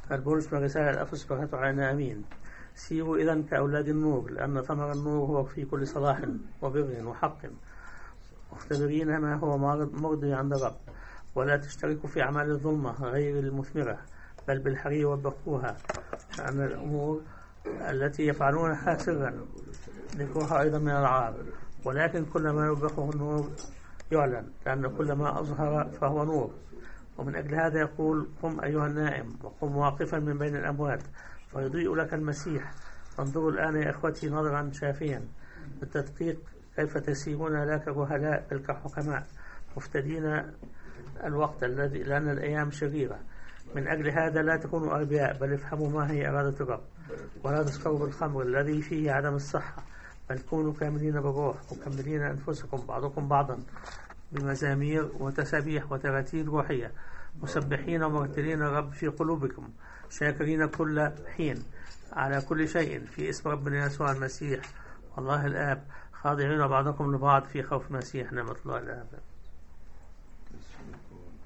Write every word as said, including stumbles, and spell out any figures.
البولس من رسالة أفسس بقته علينا أمين. سيروا إذن كأولاد النور، لأن ثمر النور هو في كل صلاح وبر وحق، مختبرين ما هو مرضي عند الرب، ولا تشتركوا في أعمال الظلمة غير المثمرة، بل بالحري وبخوها، لأن الأمور التي يفعلونها سرا ذكرها أيضا من العار، ولكن كل ما يوبخه النور يعلن، لأن كل ما أظهر فهو نور. ومن أجل هذا يقول: قم أيها النائم، وقم واقفا من بين الأموات، فيضيء لك المسيح. فانظروا الآن يا إخوتي نظرا شافيا بالتدقيق كيف تسيرون لا كجهلاء بل كحكماء، مفتدين الوقت الذي، لأن الأيام شريرة. من أجل هذا لا تكونوا أغبياء، بل افهموا ما هي إرادة الرب، ولا تسكروا بالخمر الذي فيه عدم الصحة، بل كونوا كاملين بالروح، مكملين أنفسكم بعضكم بعضا بمزامير وتسابيح وتراتيل روحية، مسبحين ومرتلين الرب في قلوبكم، شاكرين كل حين على كل شيء في اسم ربنا يسوع المسيح والله الآب، خاضعين بعضكم لبعض في خوف المسيح. نعمة الله الآب.